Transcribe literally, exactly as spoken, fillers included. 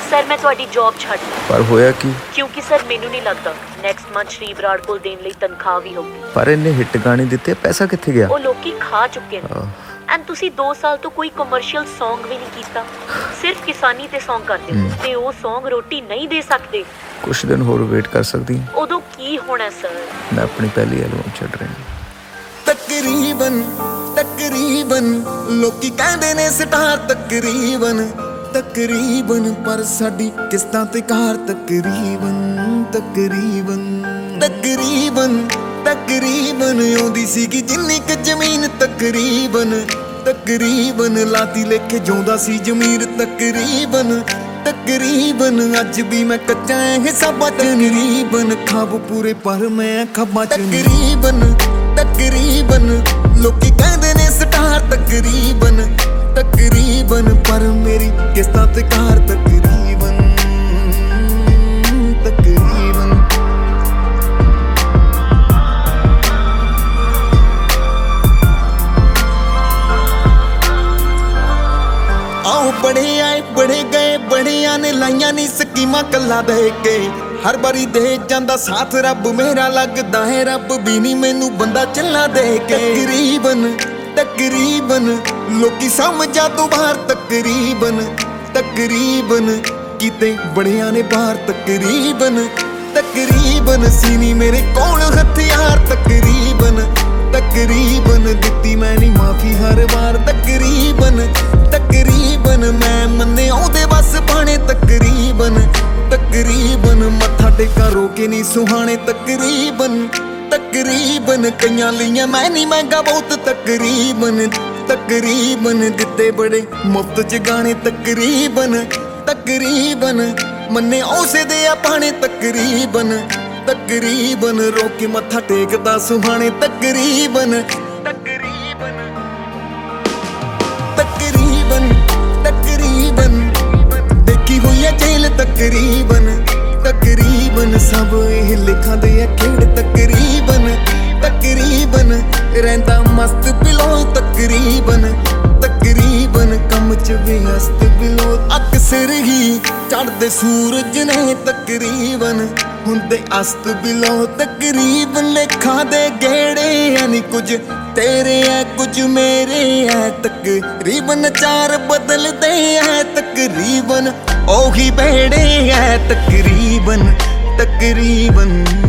Sir मैं तुहाडी job छड्ड दी। पर होया की? क्योंकि सर मैनू नहीं लगता नैक्सट मंथ श्री बराड़ कोल देण लई तनख्वाह भी होगी। पर इन्ने हिट गाने दिते, पैसा कित्थे गया? ਉਹ ਲੋਕੀ खा चुके ने। एंड तुसी दो साल तो कोई कमर्शियल सॉन्ग भी नहीं कीता, सिर्फ किसानी ते सॉन्ग करदे हो ते ਉਹ सॉन्ग रोटी नहीं दे सकते। कुछ दिन होर वेट कर सकदी? ਉਦੋਂ ਕੀ ਹੋਣਾ सर? मैं अपनी पहली एल्बम छड्ड रहा। तकरीबन तकरीबन लोकी कहंदे ने स्टार तकरीबन तकरीबन पर साडी किस्तां ते कार तकरीबन तकरीबन तकरीबन तकरीबन आउंदी सीगी जिन्नी क जमीन तकरीबन तकरीबन लाती लेखे जोंदा सी जमीर तकरीबन तकरीबन अज भी मैं कच्चा है हिसाबां च नरीबन खाब पूरे पर मैं खब्बां च तकरीबन तकरीबन लोकी कहंदे ने स्टार तकरीबन तकरीबन पर मेरी किस्तां ते कार तकरीबन तकरीबन आओ बड़े आए बड़े गए बड़ियां ने लाइयां नी स्कीमां कल्ला दे के हर बारी दे जांदा साथ रब मेरा लगदा है रब भी नहीं मैनू बंदा चला दे के तकरीबन तकरीबन लोकी समझा तो बाहर तकरीबन तकरीबन किते बड़ियां ने बाहर तकरीबन तकरीबन सीनी मेरे कोल हथियार तकरीबन तकरीबन दित्ती मैंने माफी हर बार तकरीबन तकरीबन मैं मन्ने ओदे बस पाने तकरीबन तकरीबन मत्था टेका रोके नहीं सुहाने तकरीबन तकरीबन कईयां लियां मैं नहीं महंगा बहुत तकरीबन तकरीबन दिते बड़े मुफ्त च गाने तकरीबन तकरीबन मन्ने औसे दे पाने तकरीबन तकरीबन रोके मत्था टेकदा सुहाने तकरीबन तकरीबन तकरीबन तकरीबन देखी हुई है जेल तकरीबन तकरीबन सब यह लिखा दे खेड़ तकरीबन तकरीबन रहंदा मस्त बिलो तकरीबन तकरीबन कम च व्यस्त बिलो अक्सर ही चढ़दे सूरज ने तकरीबन हुंदे अस्त बिलो तकरीबन लेखा दे गेड़े यानी कुछ तेरे है कुछ मेरे है तकरीबन चार बदलदे है तकरीबन ओही बेड़े है तकरीबन तकरीबन